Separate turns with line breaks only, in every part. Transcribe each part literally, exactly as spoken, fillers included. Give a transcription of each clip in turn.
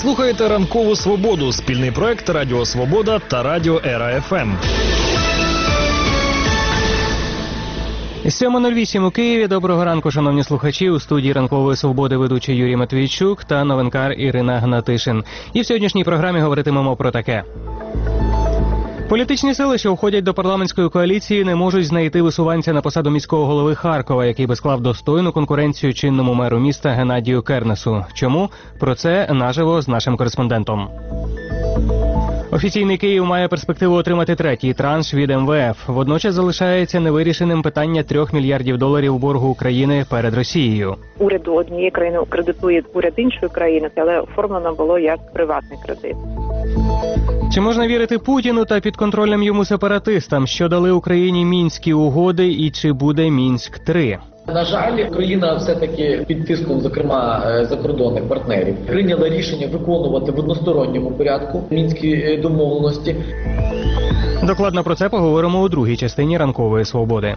слухаєте «Ранкову свободу» – спільний проект Радіо Свобода та Радіо Ера еф ем.
сьома нуль вісім у Києві. Доброго ранку, шановні слухачі. У студії «Ранкової свободи» ведучий Юрій Матвійчук та новинкар Ірина Гнатишин. І в сьогоднішній програмі говоритимемо про таке. Політичні сили, що входять до парламентської коаліції, не можуть знайти висуванця на посаду міського голови Харкова, який би склав достойну конкуренцію чинному меру міста Геннадію Кернесу. Чому? Про це наживо з нашим кореспондентом. Офіційний Київ має перспективу отримати третій транш від ем ве еф. Водночас залишається невирішеним питання трьох мільярдів доларів боргу України перед Росією.
Уряд однієї країни кредитує уряд іншої країни, але оформлено було як приватний кредит.
Чи можна вірити Путіну та підконтрольним йому сепаратистам, що дали Україні Мінські угоди, і чи буде Мінськ три?
На жаль, Україна все-таки під тиском, зокрема, закордонних партнерів, прийняла рішення виконувати в односторонньому порядку Мінські домовленості.
Докладно про це поговоримо у другій частині «Ранкової свободи».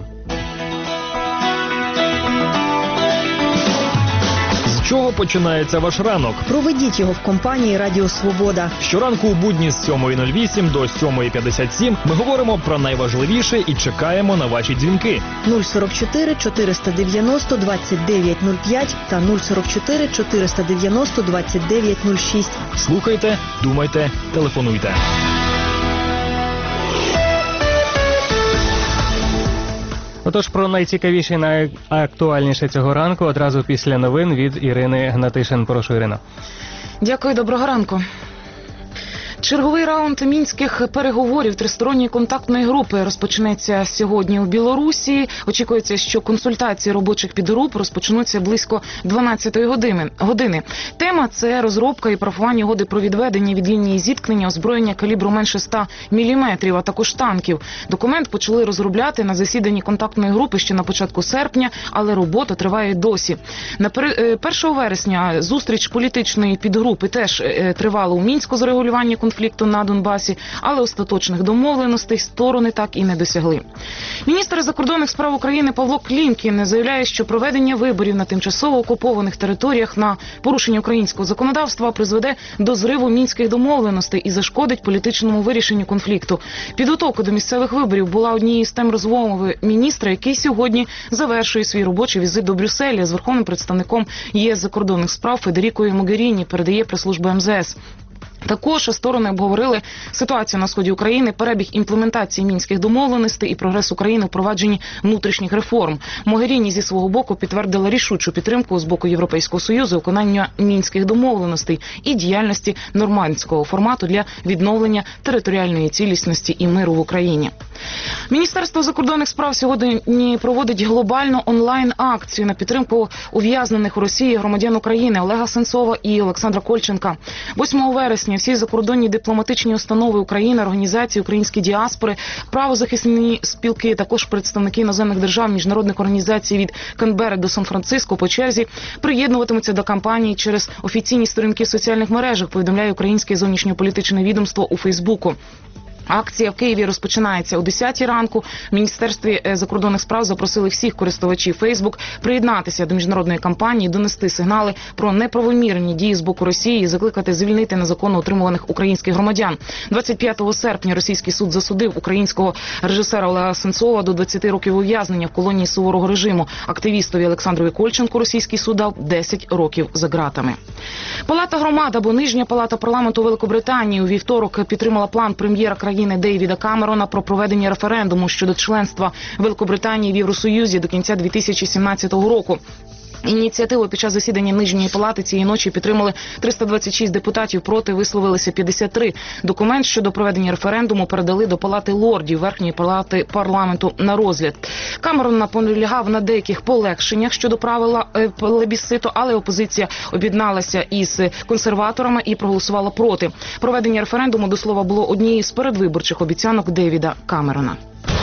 З чого починається ваш ранок?
Проведіть його в компанії «Радіо Свобода».
Щоранку у будні з сьомої нуль вісім до сьомої п'ятдесят сім ми говоримо про найважливіше і чекаємо на ваші дзвінки.
нуль сорок чотири чотириста дев'яносто двадцять дев'ять нуль п'ять та нуль сорок чотири чотириста дев'яносто двадцять дев'ять нуль шість.
Слухайте, думайте, телефонуйте.
Отож, про найцікавіше і найактуальніше цього ранку одразу після новин від Ірини Гнатишин. Прошу, Ірино.
Дякую, доброго ранку. Черговий раунд мінських переговорів тристоронньої контактної групи розпочнеться сьогодні у Білорусі. Очікується, що консультації робочих підгруп розпочнуться близько дванадцятої години. Тема – це розробка і парафування угоди про відведення від лінії зіткнення озброєння калібру менше ста міліметрів, а також танків. Документ почали розробляти на засіданні контактної групи ще на початку серпня, але робота триває досі. На першого вересня зустріч політичної підгрупи теж тривала у Мінську з регулювання конфлікту на Донбасі, але остаточних домовленостей сторони так і не досягли. Міністр закордонних справ України Павло Клімкін заявляє, що проведення виборів на тимчасово окупованих територіях на порушення українського законодавства призведе до зриву мінських домовленостей і зашкодить політичному вирішенню конфлікту. Підготовка до місцевих виборів була однією з тем розмови міністра, який сьогодні завершує свій робочий візит до Брюсселя з верховним представником ЄС закордонних справ Федерікою Могеріні, передає прес-служба ем зе ес. Також сторони обговорили ситуацію на сході України, перебіг імплементації мінських домовленостей і прогрес України у провадженні внутрішніх реформ. Могеріні зі свого боку підтвердила рішучу підтримку з боку Європейського Союзу виконання мінських домовленостей і діяльності нормандського формату для відновлення територіальної цілісності і миру в Україні. Міністерство закордонних справ сьогодні проводить глобальну онлайн-акцію на підтримку ув'язнених у Росії громадян України Олега Сенцова і Олександра Кольченка. восьмого вересня всі закордонні дипломатичні установи України, організації, українські діаспори, правозахисні спілки, також представники іноземних держав, міжнародних організацій від Канберри до Сан-Франциско по черзі приєднуватимуться до кампанії через офіційні сторінки в соціальних мережах, повідомляє українське зовнішньополітичне відомство у Фейсбуку. Акція в Києві розпочинається о десятій ранку. В Міністерстві закордонних справ запросили всіх користувачів Фейсбук приєднатися до міжнародної кампанії, донести сигнали про неправомірні дії з боку Росії і закликати звільнити незаконно утримуваних українських громадян. двадцять п'ятого серпня російський суд засудив українського режисера Олега Сенцова до двадцяти років ув'язнення в колонії суворого режиму. Активістові Олександрові Кольченку російський суд дав десять років за ґратами. Палата громад або Нижня палата парламенту Великобританії у вівторок підтримала план прем'єра країни Дейвіда Камерона про проведення референдуму щодо членства Великобританії в Євросоюзі до кінця дві тисячі сімнадцятого року. Ініціативу під час засідання Нижньої палати цієї ночі підтримали триста двадцять шість депутатів, проти висловилися п'ятдесят три. Документ щодо проведення референдуму передали до Палати лордів Верхньої палати парламенту на розгляд. Камерон наполягав на деяких полегшеннях щодо правила плебісциту, але опозиція об'єдналася із консерваторами і проголосувала проти. Проведення референдуму, до слова, було однією з передвиборчих обіцянок Дейвіда Камерона.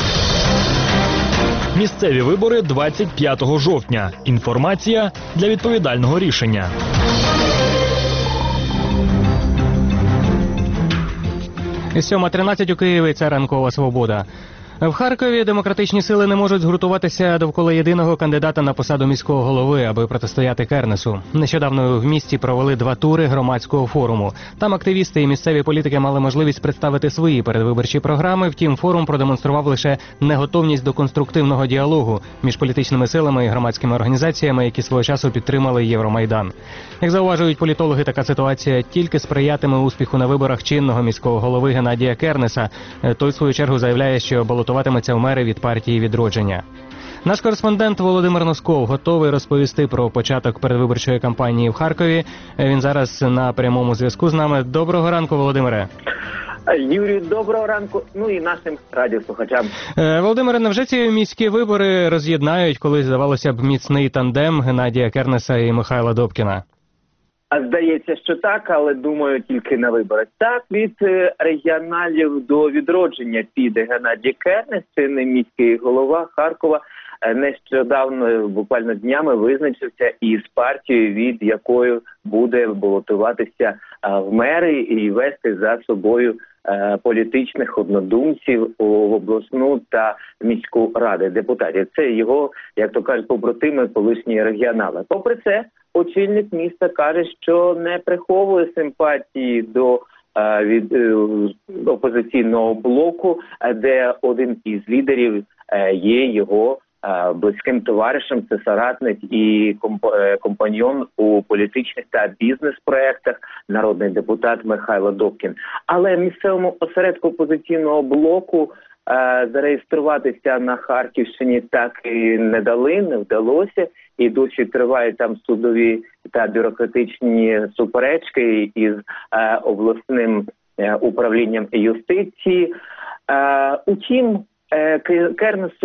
Місцеві вибори двадцять п'ятого жовтня. Інформація для відповідального рішення.
сьома тринадцять у Києві. Це «Ранкова свобода». В Харкові демократичні сили не можуть згуртуватися довкола єдиного кандидата на посаду міського голови, аби протистояти Кернесу. Нещодавно в місті провели два тури громадського форуму. Там активісти і місцеві політики мали можливість представити свої передвиборчі програми, втім форум продемонстрував лише неготовність до конструктивного діалогу між політичними силами і громадськими організаціями, які свого часу підтримали Євромайдан. Як зауважують політологи, така ситуація тільки сприятиме успіху на виборах чинного міського голови Геннадія Кернеса. Той, в свою чергу, заявляє, що балотуватиметься в мери від партії «Відродження». Наш кореспондент Володимир Носков готовий розповісти про початок передвиборчої кампанії в Харкові. Він зараз на прямому зв'язку з нами. Доброго ранку, Володимире.
Юрію, доброго ранку. Ну і нашим радіослухачам.
Володимире, невже ці міські вибори роз'єднають, коли, здавалося б, міцний тандем Геннадія Кернеса і Михайла Добкіна?
Здається, що так, але думаю, тільки на виборах. Так, від регіоналів до відродження піде Геннадій Кернес, чинний міський голова Харкова. Нещодавно, буквально днями, визначився із партією, від якої буде балотуватися в мери і вести за собою політичних однодумців у обласну та міську ради депутатів. Це його, як то кажуть, побратими, колишні регіонали. Попри це, очільник міста каже, що не приховує симпатії до від опозиційного блоку, де один із лідерів є його близьким товаришем, це соратник і компаньйон у політичних та бізнес-проєктах, народний депутат Михайло Добкін. Але місцевому осередку опозиційного блоку е, зареєструватися на Харківщині так і не дали, не вдалося. І досі тривають там судові та бюрократичні суперечки із е, обласним е, управлінням юстиції. Е, утім, е, Кернесу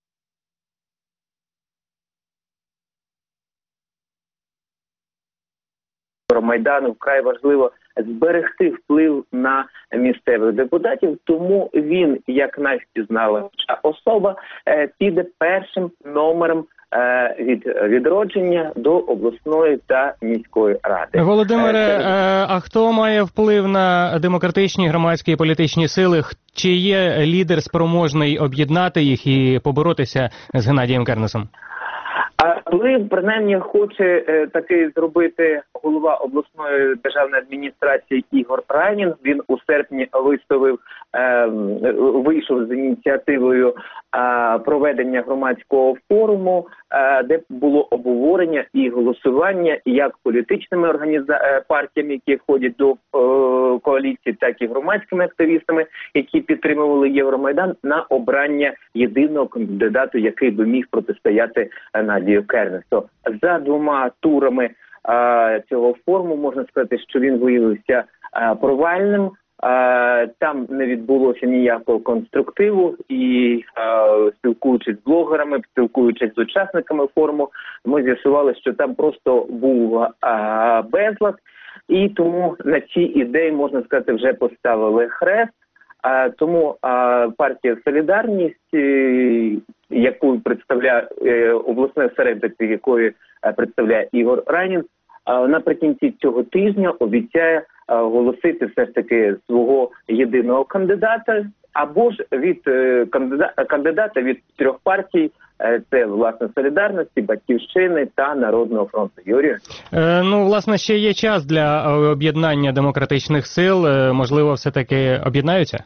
Майдану вкрай важливо зберегти вплив на місцевих депутатів, тому він, як найвпізнаваніша особа, піде першим номером від відродження до обласної та міської ради.
Володимире, а хто має вплив на демократичні громадські і політичні сили? Чи є лідер спроможний об'єднати їх і поборотися з Геннадієм Кернесом?
А вплив, принаймні, хоче е, таки зробити голова обласної державної адміністрації Ігор Райнін. Він у серпні виставив, е, вийшов з ініціативою е, проведення громадського форуму, е, де було обговорення і голосування як політичними організа... партіями, які входять до е, коаліції, так і громадськими активістами, які підтримували Євромайдан, на обрання єдиного кандидата, який би міг протистояти Геннадію Кернесу. За двома турами а, цього форуму можна сказати, що він виявився а, провальним. А, там не відбулося ніякого конструктиву і, а, спілкуючись з блогерами, спілкуючись з учасниками форуму, ми з'ясували, що там просто був а, безлад. І тому на цій ідеї, можна сказати, вже поставили хрест. А, тому а, партія «Солідарність», е, яку представляє е, обласне осередок, якої е, представляє Ігор Райнін, а, наприкінці цього тижня обіцяє а, оголосити все ж таки свого єдиного кандидата, або ж від е, кандидата, кандидата від трьох партій. Це, власне, «Солідарності», «Батьківщини» та «Народного фронту». Юрію?
Е, ну, власне, ще є час для об'єднання демократичних сил. Е, можливо, все-таки об'єднаються?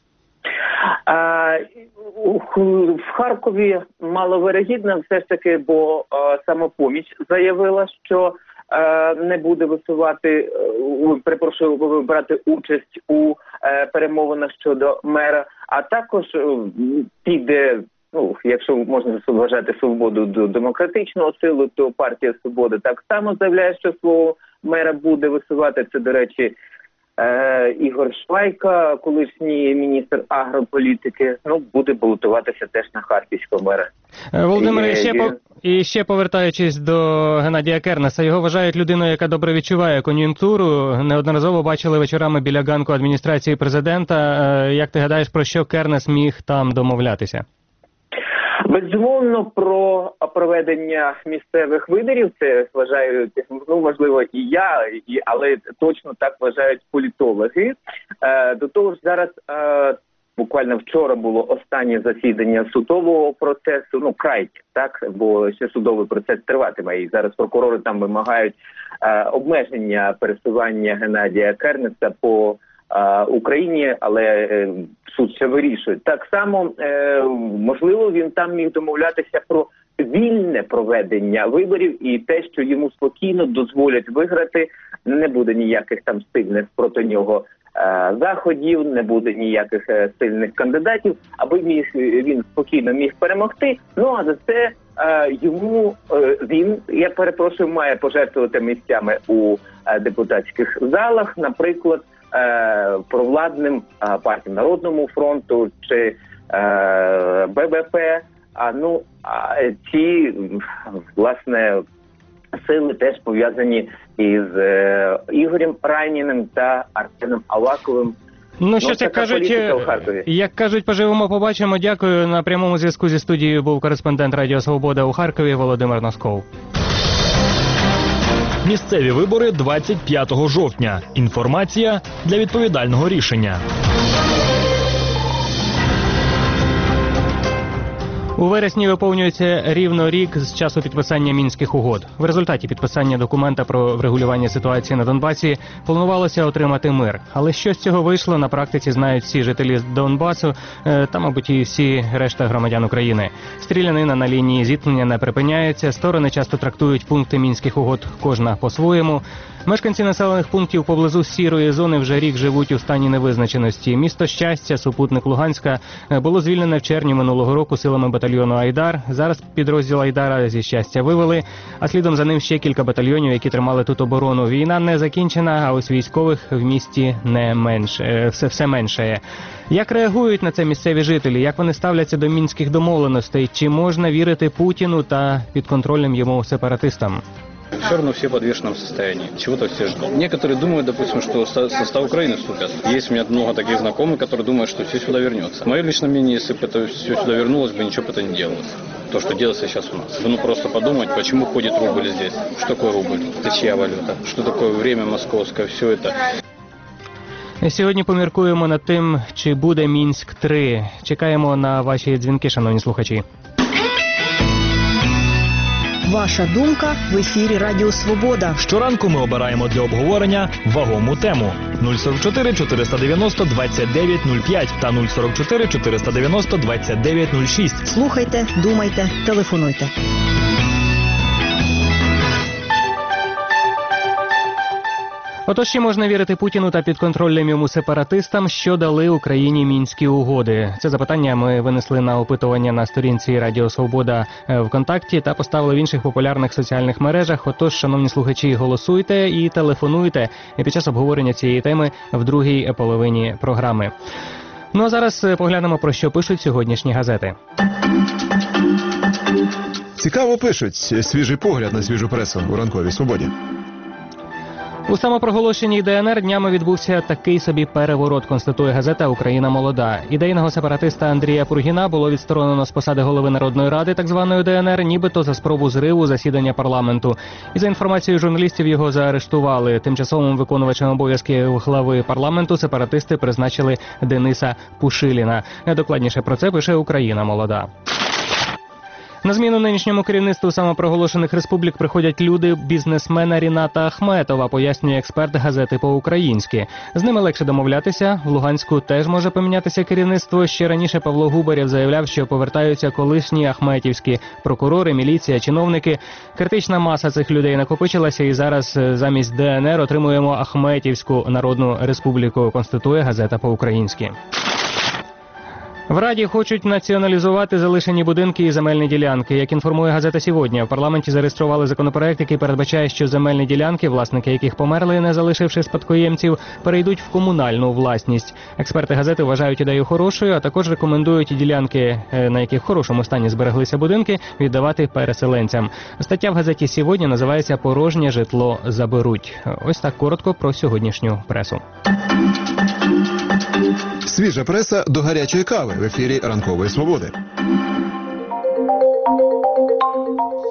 А, в Харкові маловирогідно все ж таки, бо а, «Самопоміч» заявила, що а, не буде висувати, а, перепрошую, брати участь у а, перемовинах щодо мера, а також а, піде, ну, якщо можна вважати свободу до демократичного силу, то партія «Свобода» так само заявляє, що свого мера буде висувати. Це, до речі, е, Ігор Швайка, колишній міністр агрополітики, ну, буде балотуватися теж на харківського мера.
Володимир, і, ще,
і...
по... і ще повертаючись до Геннадія Кернеса, його вважають людиною, яка добре відчуває кон'юнктуру. Неодноразово бачили вечорами біля ганку адміністрації президента. Як ти гадаєш, про що Кернес міг там домовлятися?
Безумовно, про проведення місцевих виборів, це вважаю, ну, можливо, і я, і, але точно так вважають політологи. Е, до того ж, зараз е, Буквально вчора було останнє засідання судового процесу, ну край, так, бо ще судовий процес триватиме, і зараз прокурори там вимагають е, обмеження пересування Геннадія Кернеса по е, Україні, але е, суд ще вирішує. Так само, е, можливо, він там міг домовлятися про вільне проведення виборів і те, що йому спокійно дозволять виграти, не буде ніяких там сильних проти нього заходів, не буде ніяких сильних кандидатів, аби міг він спокійно міг перемогти. Ну а за це е, йому е, він, я перепрошую, має пожертвувати місцями у е, депутатських залах, наприклад, е, провладним е, партіям Народному фронту чи е, Бе Бе Пе. А ну а ці власне сили теж пов'язані із е, Ігорем Райніним та Арсеном Аваковим.
Ну, що, як кажуть, як кажуть, поживемо, побачимо. Дякую. На прямому зв'язку зі студією був кореспондент Радіо Свобода у Харкові Володимир Носков.
Місцеві вибори двадцять п'ятого жовтня. Інформація для відповідального рішення.
У вересні виповнюється рівно рік з часу підписання Мінських угод. В результаті підписання документа про врегулювання ситуації на Донбасі планувалося отримати мир. Але що з цього вийшло, на практиці знають всі жителі Донбасу та, мабуть, і всі решта громадян України. Стрілянина на лінії зіткнення не припиняється, сторони часто трактують пункти Мінських угод кожна по-своєму. Мешканці населених пунктів поблизу сірої зони вже рік живуть у стані невизначеності. Місто Щастя, супутник Луганська, було звільнене в червні минулого року силами батальйону «Айдар». Зараз підрозділ «Айдара» зі Щастя вивели, а слідом за ним ще кілька батальйонів, які тримали тут оборону. Війна не закінчена, а ось військових в місті не менше, все, все меншає. Як реагують на це місцеві жителі? Як вони ставляться до мінських домовленостей? Чи можна вірити Путіну та підконтрольним йому сепаратистам?
Все равно все в подвешенном состоянии. Чего-то все ждут. Некоторые думают, допустим, что состав Украины вступят. Есть у меня много таких знакомых, которые думают, что все сюда вернется. Мое личное мнение, если бы это все сюда вернулось, бы ничего бы это не делалось. То, что делается сейчас у нас. Ну, просто подумать, почему ходит рубль здесь. Что такое рубль? Это чья валюта? Что такое время московское? Все это.
Сьогодні поміркуємо над тим, чи буде Мінськ три. Чекаємо на ваші дзвінки, шановні слухачі.
Ваша думка в ефірі Радіо Свобода.
Щоранку ми обираємо для обговорення вагому тему. нуль сорок чотири чотириста дев'яносто двадцять дев'ять нуль п'ять та нуль сорок чотири чотириста дев'яносто двадцять дев'ять нуль шість.
Слухайте, думайте, телефонуйте.
Отож, чи можна вірити Путіну та підконтрольним йому сепаратистам, що дали Україні Мінські угоди? Це запитання ми винесли на опитування на сторінці Радіо Свобода ВКонтакті та поставили в інших популярних соціальних мережах. Отож, шановні слухачі, голосуйте і телефонуйте під час обговорення цієї теми в другій половині програми. Ну а зараз поглянемо, про що пишуть сьогоднішні газети.
Цікаво пишуть. Свіжий погляд на свіжу пресу у ранковій Свободі.
У самопроголошеній Де Ен Ер днями відбувся такий собі переворот, констатує газета «Україна молода». Ідейного сепаратиста Андрія Пургіна було відсторонено з посади голови Народної ради так званої Де Ен Ер, нібито за спробу зриву засідання парламенту. І за інформацією журналістів його заарештували. Тимчасовим виконувачем обов'язків глави парламенту сепаратисти призначили Дениса Пушиліна. Докладніше про це пише «Україна молода». На зміну нинішньому керівництву самопроголошених республік приходять люди бізнесмена Ріната Ахметова, пояснює експерт газети «По-українськи». З ними легше домовлятися. В Луганську теж може помінятися керівництво. Ще раніше Павло Губарєв заявляв, що повертаються колишні ахметівські прокурори, міліція, чиновники. Критична маса цих людей накопичилася, і зараз замість Де Ен Ер отримуємо Ахметівську народну республіку, констатує газета «По-українськи». В Раді хочуть націоналізувати залишені будинки і земельні ділянки. Як інформує газета «Сьогодні», в парламенті зареєстрували законопроект, який передбачає, що земельні ділянки, власники яких померли, не залишивши спадкоємців, перейдуть в комунальну власність. Експерти газети вважають ідею хорошою, а також рекомендують ділянки, на яких в хорошому стані збереглися будинки, віддавати переселенцям. Стаття в газеті «Сьогодні» називається «Порожнє житло заберуть». Ось так коротко про сьогоднішню пресу.
Свіжа преса до гарячої кави в ефірі Ранкової Свободи.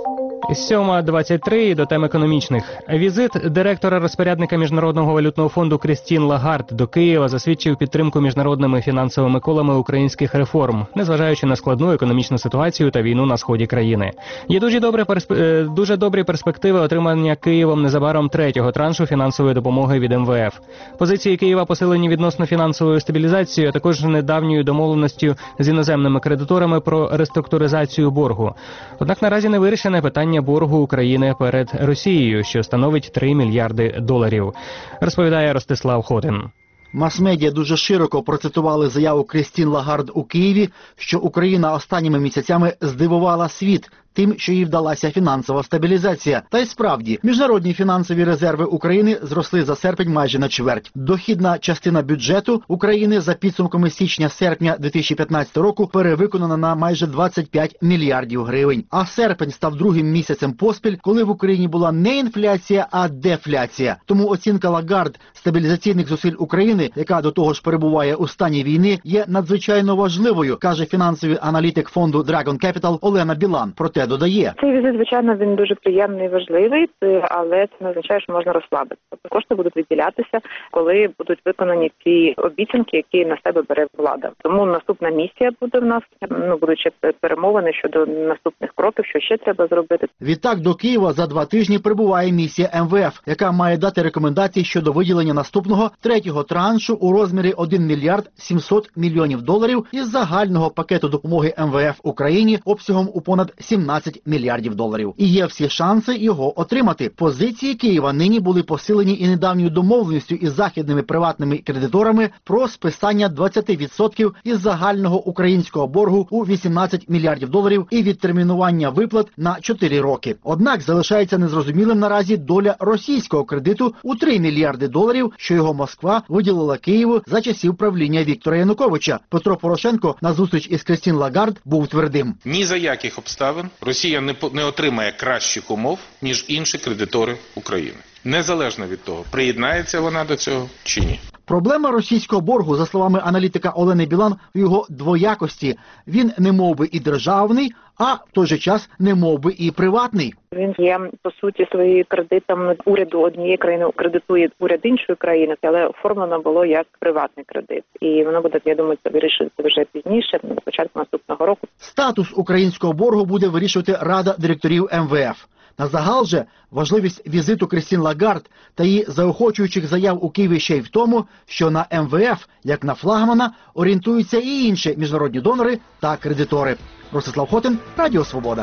сьома двадцять три до тем економічних. Візит директора-розпорядника Міжнародного валютного фонду Крістін Лагард до Києва засвідчив підтримку міжнародними фінансовими колами українських реформ, незважаючи на складну економічну ситуацію та війну на сході країни. Є дуже, добре персп... дуже добрі перспективи отримання Києвом незабаром третього траншу фінансової допомоги від ем ве еф. Позиції Києва посилені відносно фінансової стабілізації, а також недавньою домовленістю з іноземними кредиторами про реструктуризацію боргу. Однак наразі не вирішене питання боргу України перед Росією, що становить три мільярди доларів, розповідає Ростислав Хотин.
Мас-медіа дуже широко процитували заяву Крістін Лагард у Києві, що Україна останніми місяцями здивувала світ тим, що їй вдалася фінансова стабілізація. Та й справді, міжнародні фінансові резерви України зросли за серпень майже на чверть. Дохідна частина бюджету України за підсумками січня-серпня дві тисячі п'ятнадцятого року перевиконана на майже двадцять п'ять мільярдів гривень. А серпень став другим місяцем поспіль, коли в Україні була не інфляція, а дефляція. Тому оцінка Лагард стабілізаційних зусиль України, яка до того ж перебуває у стані війни, є надзвичайно важливою, каже фінансовий аналітик фонду Dragon Capital Олена Білан. Проте додає.
Цей візит, звичайно, він дуже приємний і важливий, але це не означає, що можна розслабитися. Тобто кошти будуть виділятися, коли будуть виконані ті обіцянки, які на себе бере влада. Тому наступна місія буде в нас, ну, будуть ще перемовини щодо наступних кроків, що ще треба зробити.
Відтак до Києва за два тижні прибуває місія ем ве еф, яка має дати рекомендації щодо виділення наступного третього траншу у розмірі один мільярд сімсот мільйонів доларів із загального пакету допомоги ем ве еф Україні обсягом у понад сімнадцять мільярдів доларів. І є всі шанси його отримати. Позиції Києва нині були посилені і недавньою домовленістю із західними приватними кредиторами про списання двадцять відсотків із загального українського боргу у вісімнадцять мільярдів доларів і відтермінування виплат на чотири роки. Однак залишається незрозумілим наразі доля російського кредиту у три мільярди доларів, що його Москва виділила Києву за часів правління Віктора Януковича. Петро Порошенко на зустріч із Крістін Лагард був твердим.
Ні за яких обставин Росія не, не отримає кращих умов, ніж інші кредитори України. Незалежно від того, приєднається вона до цього чи ні.
Проблема російського боргу, за словами аналітика Олени Білан, в його двоякості. Він не мов би і державний, а в той же час не мов би і приватний.
Він є, по суті, своїм кредитом уряду однієї країни кредитує уряд іншої країни, але оформлено було як приватний кредит. І воно буде, я думаю, це вирішити вже пізніше, на початку наступного року.
Статус українського боргу буде вирішувати Рада директорів ем ве еф. Назагал же важливість візиту Крістін Лагард та її заохочуючих заяв у Києві ще й в тому, що на ем ве еф, як на флагмана, орієнтуються і інші міжнародні донори та кредитори. Ростислав Хотин, Радіо Свобода.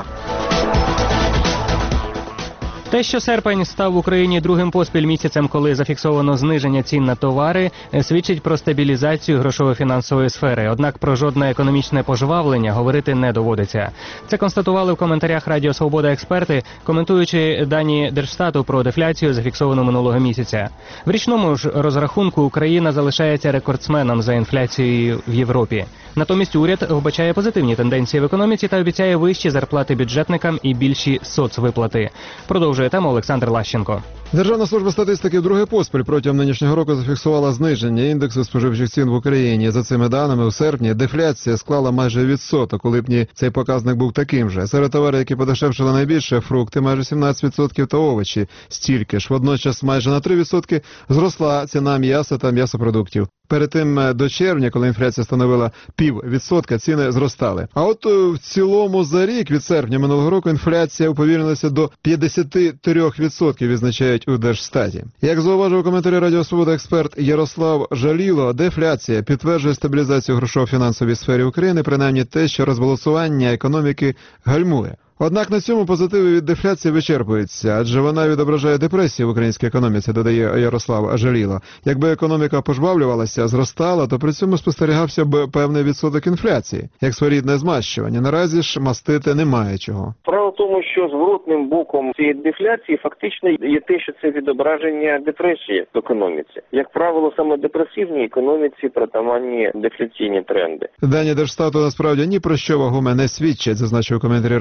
Те, що серпень став в Україні другим поспіль місяцем, коли зафіксовано зниження цін на товари, свідчить про стабілізацію грошово-фінансової сфери. Однак про жодне економічне пожвавлення говорити не доводиться. Це констатували в коментарях Радіо Свобода експерти, коментуючи дані Держстату про дефляцію, зафіксовану минулого місяця. В річному ж розрахунку Україна залишається рекордсменом за інфляцією в Європі. Натомість уряд вбачає позитивні тенденції в економіці та обіцяє вищі зарплати бюджетникам і більші соцвиплати. Продовжує тему Олександр Лащенко.
Державна служба статистики вдруге поспіль протягом нинішнього року зафіксувала зниження індексу споживчих цін в Україні. За цими даними, у серпні дефляція склала майже відсоток. У липні цей показник був таким же. Серед товарів, які подешевшили найбільше, фрукти майже сімнадцять відсотків та овочі стільки ж. Водночас майже на три відсотки зросла ціна м'яса та м'ясопродуктів. Перед тим до червня, коли інфляція становила пів відсотка, ціни зростали. А от в цілому за рік від серпня минулого року інфляція уповільнилася до п'ятдесят три відсотки, відзначають у Держстаті. Як зауважив у коментарі Радіо Свобода експерт Ярослав Жаліло, дефляція підтверджує стабілізацію грошово-фінансовій сфері України, принаймні те, що розбалансування економіки гальмує. Однак на цьому позитиви від дефляції вичерпуються, адже вона відображає депресію в українській економіці, додає Ярослав Жаліло. Якби економіка пожвавлювалася, зростала, то при цьому спостерігався б певний відсоток інфляції, як своєрідне змащування. Наразі ж мастити немає чого.
Справа в тому, що зворотним боком цієї дефляції фактично є те, що це відображення депресії в економіці. Як правило, саме депресивній економіці притаманні дефляційні тренди.
Дані Держстату насправді ні про що вагоме не свідчать, зазначив у коментарі Радіо Свобода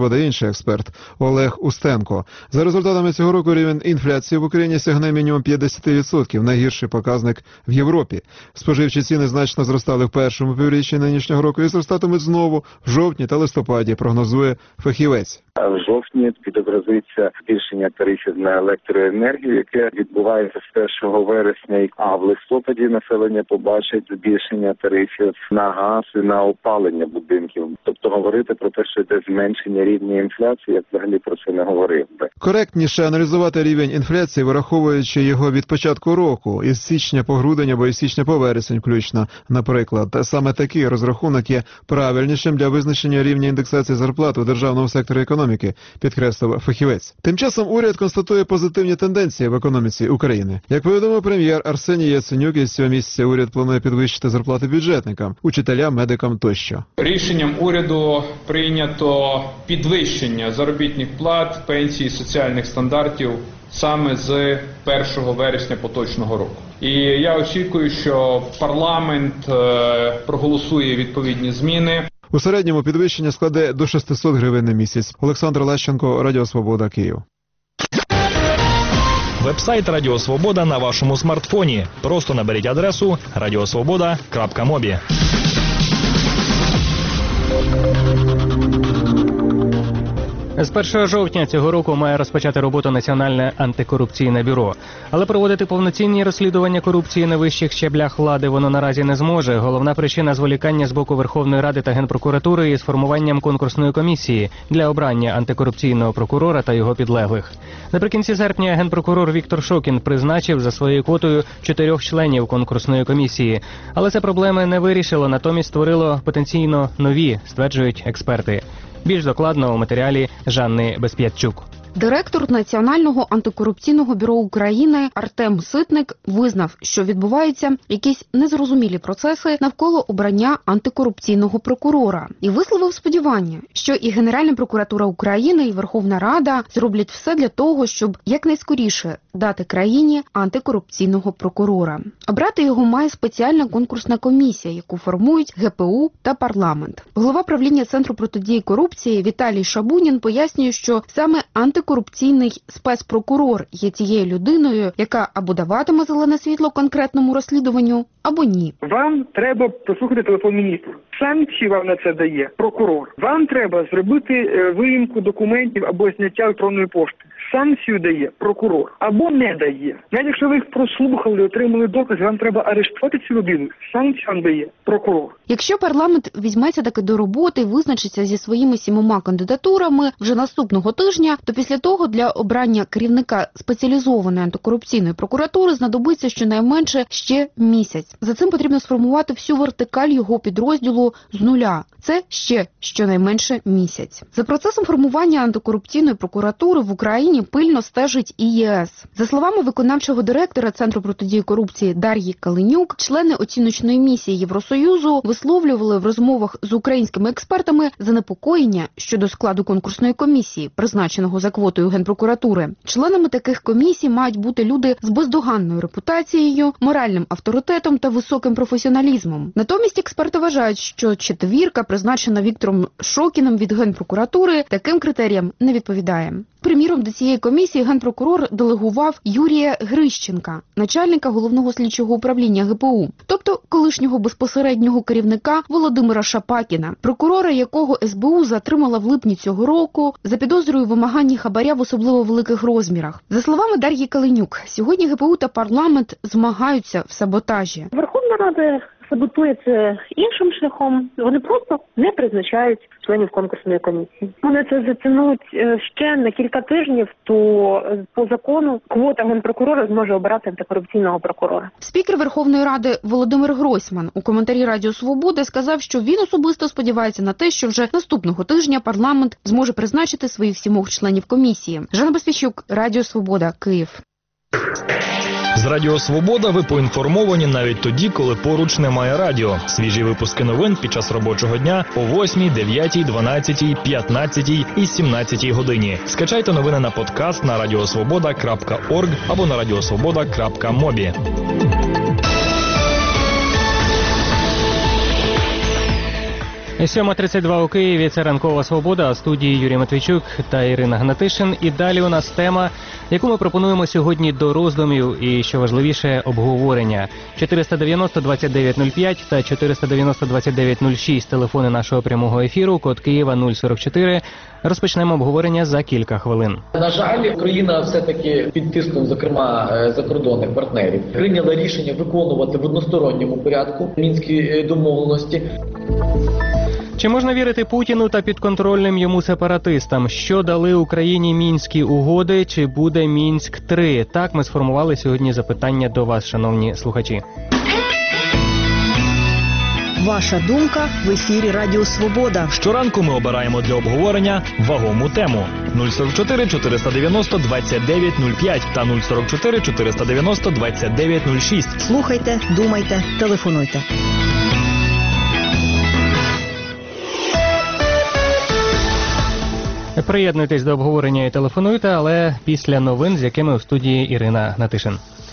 наводить інший експерт Олег Устенко. За результатами цього року рівень інфляції в Україні сягне мінімум п'ятдесят відсотків, найгірший показник в Європі. Споживчі ціни значно зростали в першому півріччі нинішнього року і зростатимуть знову в жовтні та листопаді, прогнозує фахівець.
В жовтні відобразиться збільшення тарифів на електроенергію, яке відбувається з першого вересня, а в листопаді населення побачить збільшення тарифів на газ і на опалення будинків. Тобто говорити про те, що йде зменшення рівня інфляції, я взагалі про це не говорив би.
Коректніше аналізувати рівень інфляції, враховуючи його від початку року, із січня по грудень або із січня по вересень включно, наприклад. Саме такий розрахунок є правильнішим для визначення рівня індексації зарплат у державному секторі економіки, підкреслив фахівець. Тим часом уряд констатує позитивні тенденції в економіці України. Як повідомив прем'єр Арсеній Яценюк, із цього місяця уряд планує підвищити зарплати бюджетникам, учителям, медикам тощо.
Рішенням уряду прийнято підвищення заробітних плат, пенсій, соціальних стандартів саме з першого вересня поточного року. І я очікую, що парламент проголосує відповідні зміни.
У середньому підвищення складе до шістсот гривень на місяць. Олександр Лещенко, Радіо Свобода, Київ.
Вебсайт Радіо Свобода на вашому смартфоні. Просто наберіть адресу радіосвобода крапка мобі.
З першого жовтня цього року має розпочати роботу Національне антикорупційне бюро. Але проводити повноцінні розслідування корупції на вищих щаблях влади воно наразі не зможе. Головна причина – зволікання з боку Верховної Ради та Генпрокуратури із формуванням конкурсної комісії для обрання антикорупційного прокурора та його підлеглих. Наприкінці серпня генпрокурор Віктор Шокін призначив за своєю квотою чотирьох членів конкурсної комісії. Але це проблеми не вирішило, натомість створило потенційно нові, стверджують експерти. Більш докладно у матеріалі Жанни Безп'ятчук.
Директор Національного антикорупційного бюро України Артем Ситник визнав, що відбуваються якісь незрозумілі процеси навколо обрання антикорупційного прокурора. І висловив сподівання, що і Генеральна прокуратура України, і Верховна Рада зроблять все для того, щоб якнайскоріше дати країні антикорупційного прокурора. Обрати його має спеціальна конкурсна комісія, яку формують ге пе у та парламент. Голова правління Центру протидії корупції Віталій Шабунін пояснює, що саме антикорупційний Антикорупційний спецпрокурор є тією людиною, яка або даватиме зелене світло конкретному розслідуванню, або ні.
Вам треба послухати телефон міністру. Санкції вам на це дає прокурор. Вам треба зробити виїмку документів або зняття електронної пошти. Санкцію дає прокурор або не дає. Навіть якщо ви їх прослухали, отримали докази, вам треба арештувати цю людину. Санкцію вам дає прокурор.
Якщо парламент візьметься таки до роботи і визначиться зі своїми сімома кандидатурами вже наступного тижня, то після того для обрання керівника спеціалізованої антикорупційної прокуратури знадобиться щонайменше ще місяць. За цим потрібно сформувати всю вертикаль його підрозділу з нуля. Це ще щонайменше місяць. За процесом формування антикорупційної прокуратури в Україні пильно стежить і є ес. За словами виконавчого директора Центру протидії корупції Дар'ї Калинюк, члени оціночної місії Євросоюзу висловлювали в розмовах з українськими експертами занепокоєння щодо складу конкурсної комісії, призначеного за квотою Генпрокуратури. Членами таких комісій мають бути люди з бездоганною репутацією, моральним авторитетом та високим професіоналізмом. Натомість експерти вважають, що четвірка, призначена Віктором Шокіним від Генпрокуратури, таким критеріям не відповідає. Приміром, до цієї комісії Генпрокурор делегував Юрія Грищенка, начальника головного слідчого управління ге пе у, тобто колишнього безпосереднього керівника Володимира Шапакіна, прокурора якого ес бе у затримала в липні цього року за підозрою вимагання хабаря в особливо великих розмірах. За словами Дар'ї Калинюк, сьогодні ге пе у та парламент змагаються в саботажі.
Верховна Рада саботує це іншим шляхом. Вони просто не призначають членів конкурсної комісії. Вони це затягнуть ще на кілька тижнів, то по закону квота Генпрокурора зможе обирати антикорупційного прокурора.
Спікер Верховної Ради Володимир Гройсман у коментарі Радіо Свобода сказав, що він особисто сподівається на те, що вже наступного тижня парламент зможе призначити своїх сімох членів комісії. Жанна Безп'ятчук, Радіо Свобода, Київ.
З Радіо Свобода ви поінформовані навіть тоді, коли поруч немає радіо. Свіжі випуски новин під час робочого дня о восьмій, дев'ятій, дванадцятій, п'ятнадцятій і сімнадцятій годині. Скачайте новини на подкаст на радіосвобода крапка орг або на радіосвобода крапка мобі.
сьома тридцять два у Києві. Це ранкова свобода. У студії Юрій Матвійчук та Ірина Гнатишин. І далі у нас тема, яку ми пропонуємо сьогодні до роздумів і, що важливіше, обговорення. чотириста дев'яносто двадцять дев'ять нуль п'ять та чотириста дев'яносто двадцять дев'ять нуль шість телефони нашого прямого ефіру, код Києва нуль сорок чотири. Розпочнемо обговорення за кілька хвилин.
На жаль, Україна все-таки під тиском, зокрема, закордонних партнерів, прийняла рішення виконувати в односторонньому порядку мінські домовленості.
Чи можна вірити Путіну та підконтрольним йому сепаратистам? Що дали Україні Мінські угоди? Чи буде Мінськ три? Так ми сформували сьогодні запитання до вас, шановні слухачі.
Ваша думка в ефірі Радіо Свобода.
Щоранку ми обираємо для обговорення вагому тему. нуль сорок чотири чотириста дев'яносто двадцять дев'ять нуль п'ять та нуль сорок чотири чотириста дев'яносто двадцять дев'ять нуль шість.
Слухайте, думайте, телефонуйте.
Приєднуйтесь до обговорення і телефонуйте, але після новин, з якими у студії Ірина Гнатишин.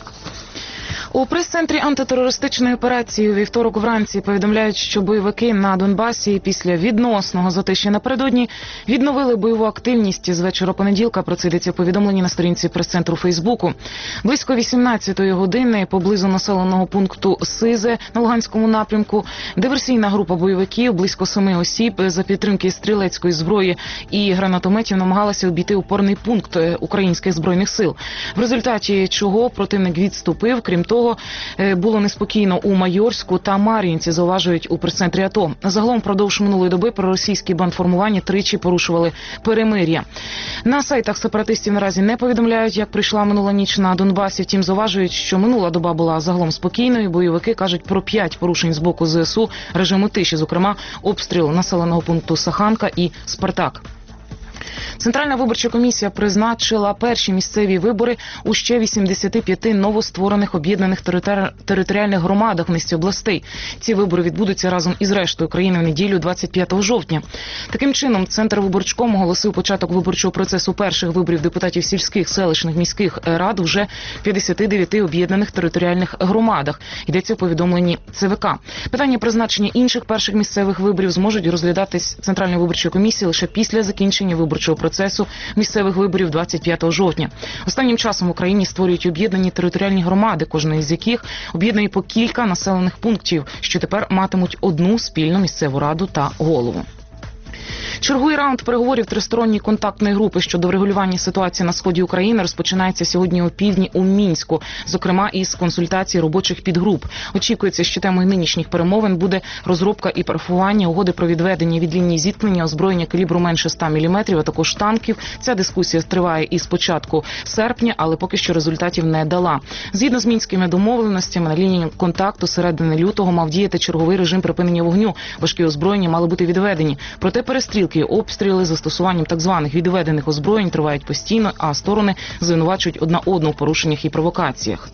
У прес-центрі антитерористичної операції у вівторок вранці повідомляють, що бойовики на Донбасі після відносного затишя напередодні відновили бойову активність з вечора понеділка. Про це йдеться в повідомленні на сторінці прес-центру Фейсбуку. Близько вісімнадцятої години поблизу населеного пункту Сизе на Луганському напрямку диверсійна група бойовиків, близько семи осіб, за підтримки стрілецької зброї і гранатометів намагалася обійти опорний пункт українських збройних сил. В результаті чого противник відступив. Крім того, було неспокійно у Майорську та Мар'їнці, зауважують у прес-центрі АТО. Загалом впродовж минулої доби проросійські бандформування тричі порушували перемир'я. На сайтах сепаратистів наразі не повідомляють, як прийшла минула ніч на Донбасі. Втім, зауважують, що минула доба була загалом спокійною. Бойовики кажуть про п'ять порушень з боку ЗСУ режиму тиші, зокрема обстріл населеного пункту Саханка і Спартак. Центральна виборча комісія призначила перші місцеві вибори у ще вісімдесяти п'яти новостворених об'єднаних територи... територіальних громадах в низці областей. Ці вибори відбудуться разом із рештою країни в неділю двадцять п'ятого жовтня. Таким чином, Центр виборчком оголосив початок виборчого процесу перших виборів депутатів сільських, селищних, міських рад вже в п'ятдесяти дев'яти об'єднаних територіальних громадах. Йдеться в повідомленні ЦВК. Питання призначення інших перших місцевих виборів зможуть розглядатись Центральною виборчою комісією лише після закінчення виборчого процесу місцевих виборів двадцять п'ятого жовтня. Останнім часом в Україні створюють об'єднані територіальні громади, кожна із яких об'єднує по кілька населених пунктів, що тепер матимуть одну спільну місцеву раду та голову. Черговий раунд переговорів тристоронньої контактної групи щодо врегулювання ситуації на сході України розпочинається сьогодні о півдні у Мінську, зокрема із консультацій робочих підгруп. Очікується, що темою нинішніх перемовин буде розробка і парафування угоди про відведення від лінії зіткнення озброєння калібру менше ста міліметрів, а також танків. Ця дискусія триває із початку серпня, але поки що результатів не дала. Згідно з мінськими домовленостями, на лінії контакту середини лютого мав діяти черговий режим припинення вогню. Важкі озброєння мали бути відведені. Проте перестрілки і обстріли з застосуванням так званих відведених озброєнь тривають постійно, а сторони звинувачують одна одну в порушеннях і провокаціях.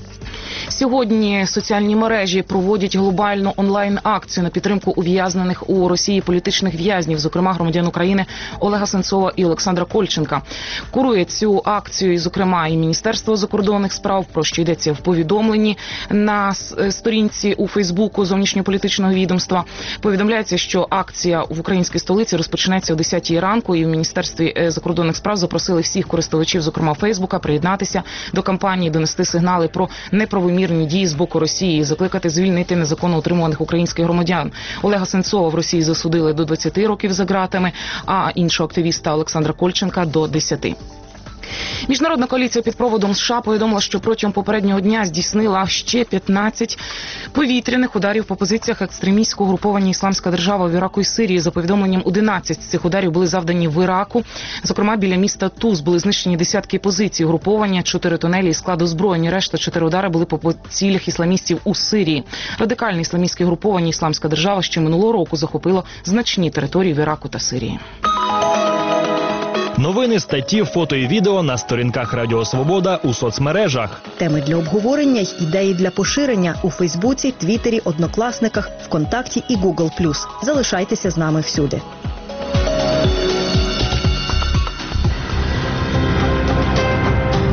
Сьогодні соціальні мережі проводять глобальну онлайн-акцію на підтримку ув'язнених у Росії політичних в'язнів, зокрема громадян України Олега Сенцова і Олександра Кольченка. Курує цю акцію, зокрема, і Міністерство закордонних справ, про що йдеться в повідомленні на сторінці у Фейсбуку зовнішньополітичного відомства. Повідомляється, що акція в українській столиці розпочнеться о десятій ранку, і в Міністерстві закордонних справ запросили всіх користувачів, зокрема Фейсбука, приєднатися до кампанії, донести сигнали про неправомірні дії з боку Росії і закликати звільнити незаконно утримуваних українських громадян. Олега Сенцова в Росії засудили до двадцяти років за ґратами, а іншого активіста Олександра Кольченка до десяти. Міжнародна коаліція під проводом США повідомила, що протягом попереднього дня здійснила ще п'ятнадцять повітряних ударів по позиціях екстремістського угруповання «Ісламська держава» в Іраку і Сирії. За повідомленням, одинадцять з цих ударів були завдані в Іраку. Зокрема, біля міста Туз були знищені десятки позицій угруповання, чотири тунелі і склади озброєння. Решта чотири удари були по цілях ісламістів у Сирії. Радикальне ісламістське угруповання «Ісламська держава» ще минулого року захопило значні території в Іраку та Сирії.
Новини, статті, фото і відео на сторінках Радіо Свобода у соцмережах.
Теми для обговорення й ідеї для поширення у Фейсбуці, Твіттері, Однокласниках, ВКонтакті і Гугл плюс. Залишайтеся з нами всюди.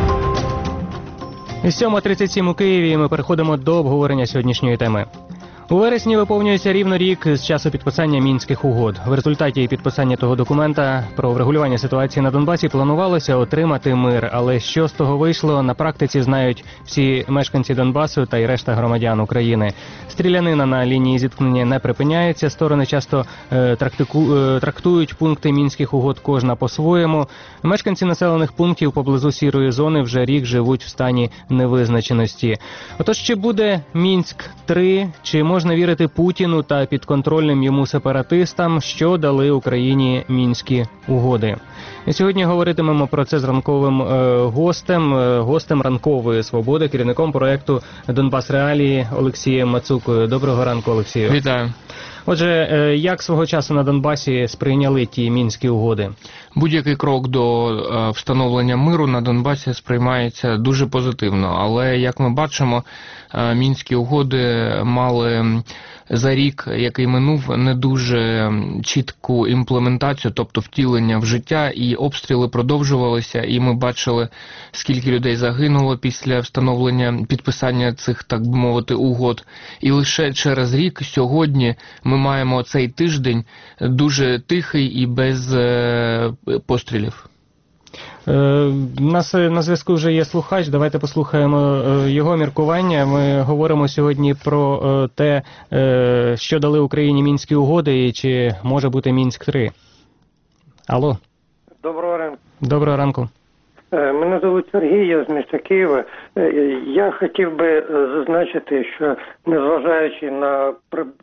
сьома тридцять сім у Києві. Ми переходимо до обговорення сьогоднішньої теми. У вересні виповнюється рівно рік з часу підписання Мінських угод. В результаті підписання того документа про врегулювання ситуації на Донбасі планувалося отримати мир. Але що з того вийшло, на практиці знають всі мешканці Донбасу та й решта громадян України. Стрілянина на лінії зіткнення не припиняється. Сторони часто е, трактику, е, трактують пункти Мінських угод кожна по-своєму. Мешканці населених пунктів поблизу сірої зони вже рік живуть в стані невизначеності. Отож, чи буде Мінськ три, чи можна вірити Путіну та підконтрольним йому сепаратистам, що дали Україні Мінські угоди? І сьогодні говоритимемо про це з ранковим е, гостем, е, гостем ранкової свободи, керівником проекту «Донбас Реалії» Олексієм Мацукою. Доброго ранку, Олексію.
Вітаю.
Отже, е, як свого часу на Донбасі сприйняли ті Мінські угоди?
Будь-який крок до е, встановлення миру на Донбасі сприймається дуже позитивно, але, як ми бачимо, е, Мінські угоди мали за рік, який минув, не дуже чітку імплементацію, тобто втілення в життя, і обстріли продовжувалися, і ми бачили, скільки людей загинуло після встановлення, підписання цих, так би мовити, угод. І лише через рік, сьогодні, ми маємо цей тиждень дуже тихий і без е, пострілів.
У нас на зв'язку вже є слухач, давайте послухаємо його міркування. Ми говоримо сьогодні про те, що дали Україні Мінські угоди і чи може бути Мінськ три. Алло.
Доброго ранку.
Доброго ранку.
Мене звуть Сергій, я з міста Києва. Я хотів би зазначити, що незважаючи на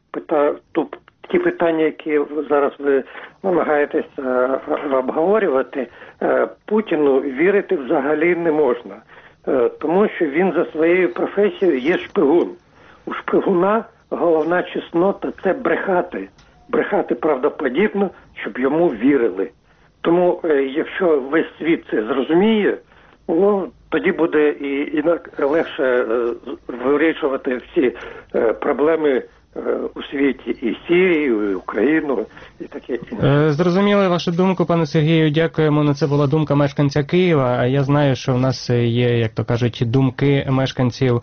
ті питання, які зараз ви намагаєтесь обговорювати, Путіну вірити взагалі не можна. Тому що він за своєю професією є шпигун. У шпигуна головна чеснота – це брехати. Брехати правдоподібно, щоб йому вірили. Тому якщо весь світ це зрозуміє, ну, тоді буде і, і легше вирішувати всі проблеми у світі, і Сирію, і Україну, і таке інше.
Зрозуміли вашу думку, пане Сергію, дякуємо. Ну, це була думка мешканця Києва, а я знаю, що в нас є, як то кажуть, думки мешканців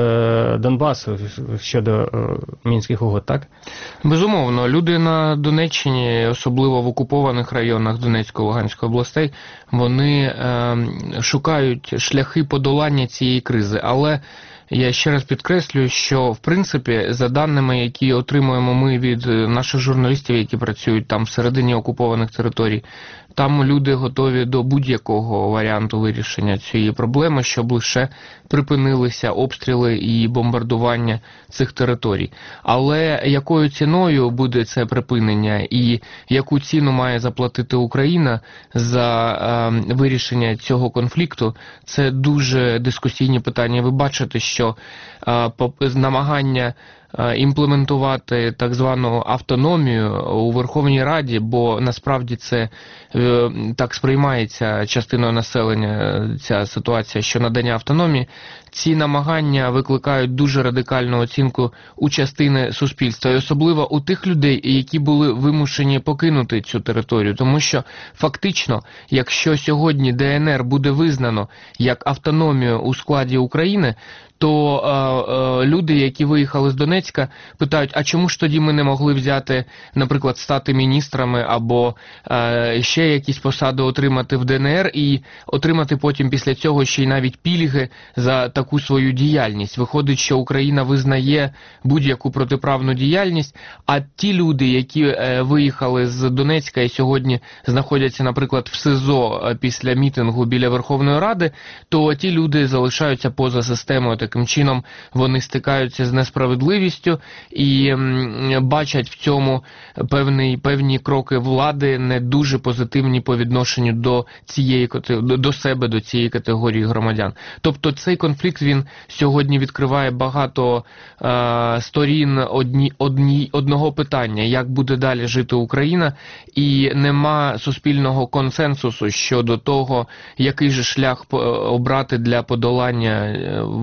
е, Донбасу щодо е, Мінських угод, так?
Безумовно, люди на Донеччині, особливо в окупованих районах Донецької, Луганської областей, вони е, шукають шляхи подолання цієї кризи, але я ще раз підкреслюю, що, в принципі, за даними, які отримуємо ми від наших журналістів, які працюють там всередині окупованих територій, там люди готові до будь-якого варіанту вирішення цієї проблеми, щоб лише припинилися обстріли і бомбардування цих територій. Але якою ціною буде це припинення і яку ціну має заплатити Україна за е, вирішення цього конфлікту, це дуже дискусійні питання. Ви бачите, що е, намагання імплементувати так звану автономію у Верховній Раді, бо насправді це е, так сприймається частиною населення, ця ситуація, що надання автономії, ці намагання викликають дуже радикальну оцінку у частини суспільства, і особливо у тих людей, які були вимушені покинути цю територію, тому що фактично, якщо сьогодні Де Ен Ер буде визнано як автономію у складі України, то е, е, люди, які виїхали з Донецька, питають, а чому ж тоді ми не могли взяти, наприклад, стати міністрами або е, ще якісь посади отримати в Де Ен Ер і отримати потім після цього ще й навіть пільги за таку свою діяльність. Виходить, що Україна визнає будь-яку протиправну діяльність, а ті люди, які е, виїхали з Донецька і сьогодні знаходяться, наприклад, в СИЗО після мітингу біля Верховної Ради, то ті люди залишаються поза системою. Таким чином вони стикаються з несправедливістю і м, бачать в цьому певні, певні кроки влади не дуже позитивні по відношенню до цієї до себе, до цієї категорії громадян. Тобто цей конфлікт, він сьогодні відкриває багато е, сторін одні, одні, одного питання, як буде далі жити Україна, і нема суспільного консенсусу щодо того, який же шлях обрати для подолання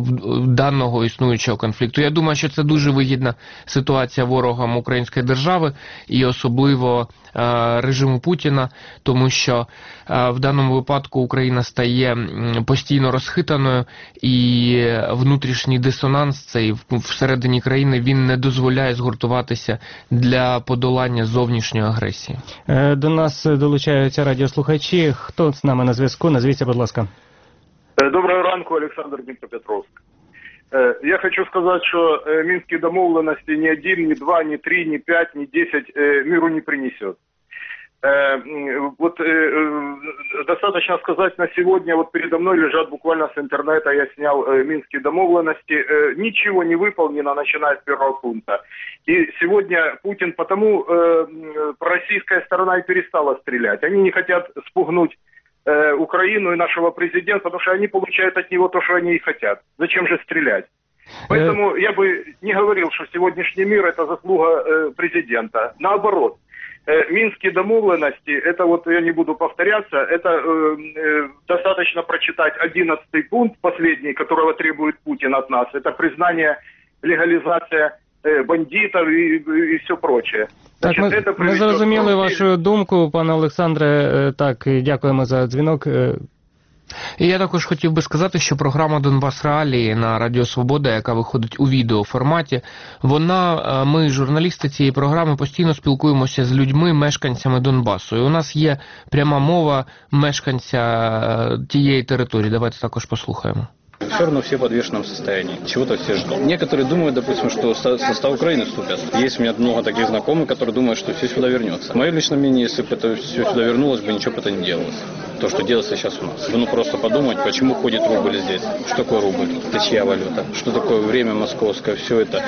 даного існуючого конфлікту. Я думаю, що це дуже вигідна ситуація ворогам української держави і особливо режиму Путіна, тому що в даному випадку Україна стає постійно розхитаною, і внутрішній дисонанс цей всередині країни, він не дозволяє згуртуватися для подолання зовнішньої агресії.
До нас долучаються радіослухачі. Хто з нами на зв'язку? Назвіться, будь ласка.
Доброго ранку, Олександр, Дніпропетровськ. Я хочу сказати, що Мінські домовленості ні один, ні два, ні три, ні п'ять, ні десять миру не принесет. Вот достаточно сказать, на сегодня вот передо мной лежат буквально с интернета, я снял Минские домовленности, ничего не выполнено, начиная с первого пункта. И сегодня Путин, потому российская сторона и перестала стрелять. Они не хотят спугнуть Украину и нашего президента, потому что они получают от него то, что они и хотят. Зачем же стрелять? Поэтому я бы не говорил, что сегодняшний мир – это заслуга президента. Наоборот. Минские домовленности, это вот я не буду повторяться, это э, э, достаточно прочитать одиннадцатый пункт, последний, которого требует Путин от нас. Это признание, легализация э, бандитов и, и все прочее.
Так,
Значит,
ми, ми зрозуміли вашу думку, пане Олександре. Так, дякуємо за дзвінок.
І я також хотів би сказати, що програма «Донбас Реалії» на Радіо Свобода, яка виходить у відеоформаті, вона, ми, журналісти цієї програми, постійно спілкуємося з людьми, мешканцями Донбасу. І у нас є пряма мова мешканця тієї території. Давайте також послухаємо.
Все равно все в подвешенном состоянии. Чего-то все ждут. Некоторые думают, допустим, что состав Украины вступят. Есть у меня много таких знакомых, которые думают, что все сюда вернется. Мое личное мнение, если бы это все сюда вернулось, бы ничего бы это не делалось. То, что делается сейчас у нас. Ну, просто подумать, почему ходит рубль здесь. Что такое рубль? Это чья валюта? Что такое время московское? Все это.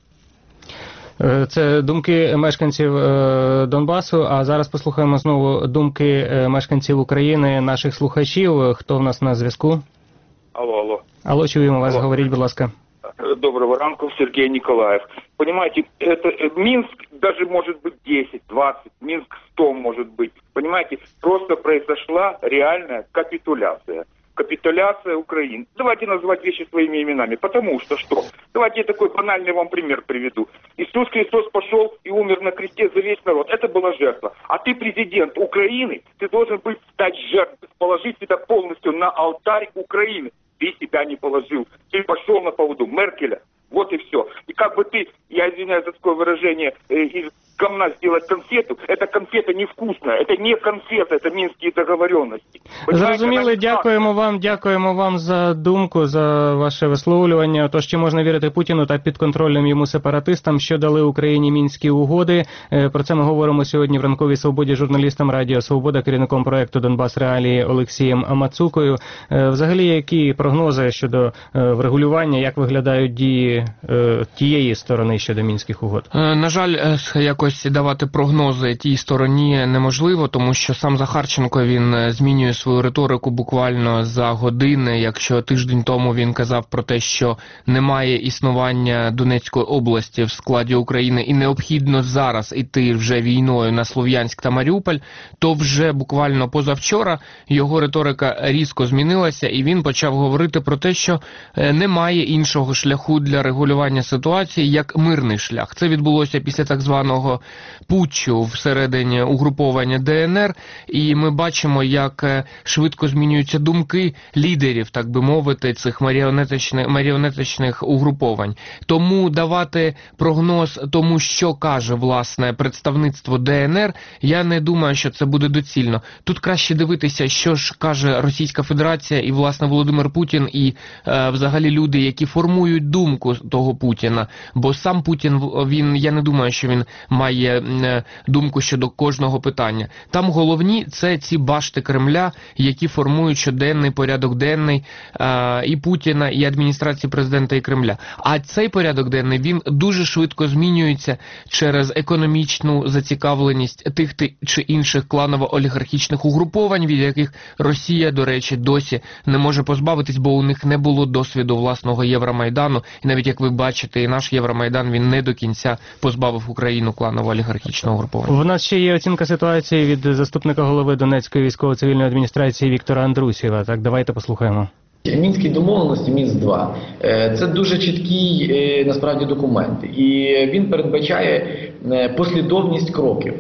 Це думки мешканців Донбасу, а зараз послухаємо знову думки мешканців України, наших слухачів. Хто в нас на зв'язку?
Алло, алло.
Алло, чуємо вас,
алло.
Говоріть, будь ласка.
Доброго ранку, Сергей Николаев. Понимаете, это Минск даже может быть десять, двадцать, Минск сто может быть. Понимаете, просто произошла реальная капитуляция. Капитуляция Украины. Давайте называть вещи своими именами. Потому что что? Давайте я такой банальный вам пример приведу. Иисус Христос пошел и умер на кресте за весь народ. Это была жертва. А ты президент Украины, ты должен быть стать жертвой, положить себя полностью на алтарь Украины. Ты себя не положил. Ты пошел на поводу Меркеля. Вот и все. И как бы ты, я извиняюсь за такое выражение, э, из говна сделать конфету, эта конфета невкусная. Это не конфета, это Минские договоренности.
Зрозуміли, дякуємо вам, дякуємо вам за думку, за ваше висловлювання. Тож, чи можна вірити Путіну та підконтрольним йому сепаратистам, що дали Україні Мінські угоди? Про це ми говоримо сьогодні в ранковій свободі журналістам Радіо Свобода, керівником проекту «Донбас Реалії» Олексієм Мацукою. Взагалі, які прогнози щодо врегулювання, як виглядають дії тієї сторони щодо Мінських угод?
На жаль, якось давати прогнози тій стороні неможливо, тому що сам Захарченко, він змінює свою риторику буквально за години. Якщо тиждень тому він казав про те, що немає існування Донецької області в складі України і необхідно зараз іти вже війною на Слов'янськ та Маріуполь, то вже буквально позавчора його риторика різко змінилася і він почав говорити про те, що немає іншого шляху для регулювання ситуації, як мирний шлях. Це відбулося після так званого путчу всередині угруповання ДНР, і ми бачимо, як швидко змінюються думки лідерів, так би мовити, цих маріонеточних, маріонеточних угруповань. Тому давати прогноз тому, що каже, власне, представництво ДНР, я не думаю, що це буде доцільно. Тут краще дивитися, що ж каже Російська Федерація і, власне, Володимир Путін і е, взагалі люди, які формують думку того Путіна. Бо сам Путін, він, я не думаю, що він має е, думку щодо кожного питання. Там головні – це ці башти Кремля, які формують щоденний порядок денний е, і Путіна, і адміністрації президента і Кремля. А цей порядок денний, він дуже швидко змінюється через економічну зацікавленість тих чи інших кланово-олігархічних угруповань, від яких Росія, до речі, досі не може позбавитись, бо у них не було досвіду власного Євромайдану. І навіть, як ви бачите, і наш Євромайдан, він не до кінця позбавив Україну кланово-олігархічного угруповання.
В нас ще є оцінка ситуації від заступника голови Донецької військово-цивільної адміністрації Віктора Андрусєва. Так, давайте послухаємо.
Мінські домовленості, Мінськ два, це дуже чіткий, насправді, документ. І він передбачає послідовність кроків.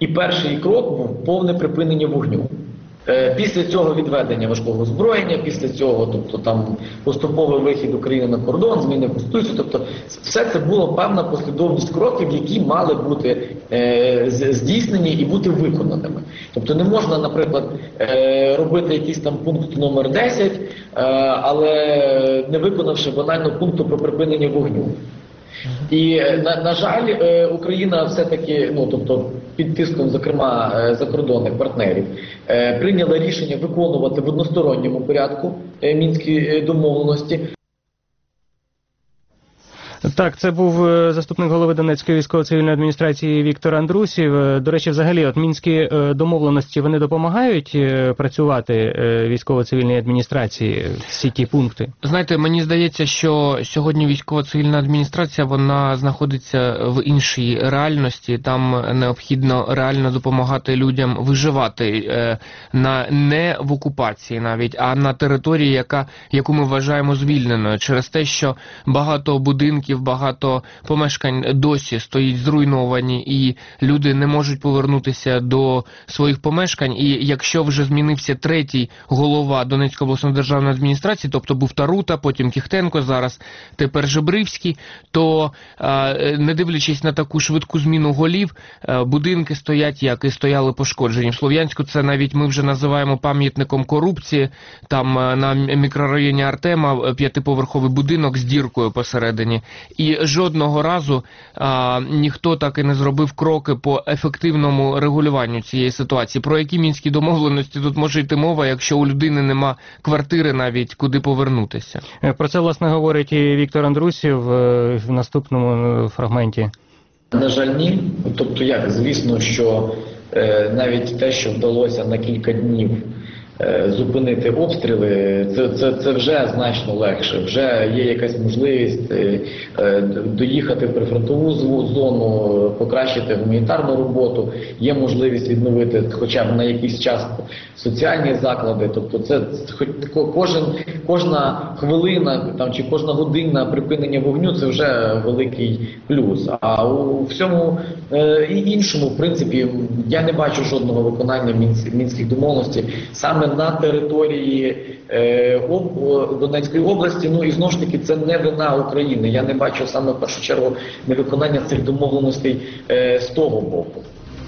І перший крок був повне припинення вогню. Після цього відведення важкого озброєння, після цього, тобто там поступовий вихід України на кордон, зміни Конституції, тобто все це була певна послідовність кроків, які мали бути е, здійснені і бути виконаними. Тобто не можна, наприклад, е, робити якийсь там пункт номер десять, е, але не виконавши банально пункту про припинення вогню. І, на, на жаль, Україна все-таки, ну, тобто під тиском, зокрема, закордонних партнерів, прийняла рішення виконувати в односторонньому порядку Мінські домовленості.
Так, це був заступник голови Донецької військово-цивільної адміністрації Віктор Андрусів. До речі, взагалі, от мінські домовленості, вони допомагають працювати військово-цивільній адміністрації, всі ті пункти?
Знаєте, мені здається, що сьогодні військово-цивільна адміністрація, вона знаходиться в іншій реальності. Там необхідно реально допомагати людям виживати на, не в окупації навіть, а на території, яка, яку ми вважаємо звільненою. Через те, що багато будинків, багато помешкань досі стоїть зруйновані, і люди не можуть повернутися до своїх помешкань. І якщо вже змінився третій голова Донецької обласної державної адміністрації, тобто був Тарута, потім Кіхтенко, зараз тепер Жебривський, то не дивлячись на таку швидку зміну голів, будинки стоять, як і стояли пошкоджені. В Слов'янську це навіть ми вже називаємо пам'ятником корупції. Там на мікрорайоні Артема п'ятиповерховий будинок з діркою посередині. І жодного разу а, ніхто так і не зробив кроки по ефективному регулюванню цієї ситуації. Про які мінські домовленості тут може йти мова, якщо у людини нема квартири навіть, куди повернутися?
Про це, власне, говорить і Віктор Андрусів в наступному фрагменті.
На жаль, ні. Тобто як? Звісно, що е, навіть те, що вдалося на кілька днів зупинити обстріли, це, це, це вже значно легше. Вже є якась можливість е, доїхати в прифронтову зону, покращити гуманітарну роботу, є можливість відновити хоча б на якийсь час соціальні заклади. Тобто це кожен, кожна хвилина там, чи кожна година припинення вогню – це вже великий плюс. А у всьому е, іншому, в принципі, я не бачу жодного виконання мінських домовленостей саме на території е, об, Донецької області. Ну і знову ж таки, це не вина України. Я не бачу саме в першу чергу невиконання цих домовленостей е, з того боку.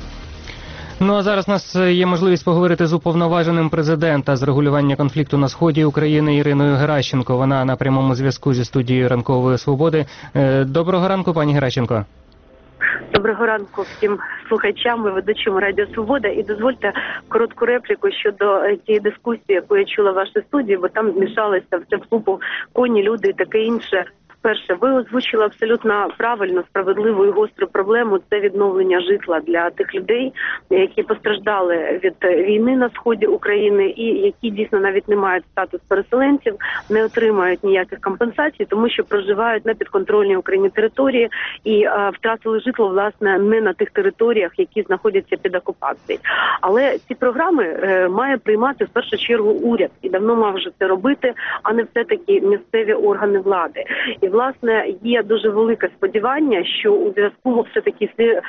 Ну а зараз у нас є можливість поговорити з уповноваженим президента з регулювання конфлікту на сході України Іриною Геращенко. Вона на прямому зв'язку зі студією Ранкової Свободи. Доброго ранку, пані Геращенко.
Доброго ранку всім слухачам і ведучим Радіо Свобода. І дозвольте коротку репліку щодо тієї дискусії, яку я чула в вашій студії, бо там змішалися в це вступу коні, люди і таке інше. Перше, ви озвучили абсолютно правильно, справедливу і гостру проблему – це відновлення житла для тих людей, які постраждали від війни на сході України і які дійсно навіть не мають статус переселенців, не отримають ніяких компенсацій, тому що проживають на підконтрольній Україні території і а, втратили житло, власне, не на тих територіях, які знаходяться під окупацією. Але ці програми е, має приймати в першу чергу уряд і давно мав вже це робити, а не все-таки місцеві органи влади. І власне, є дуже велике сподівання, що у зв'язку все-таки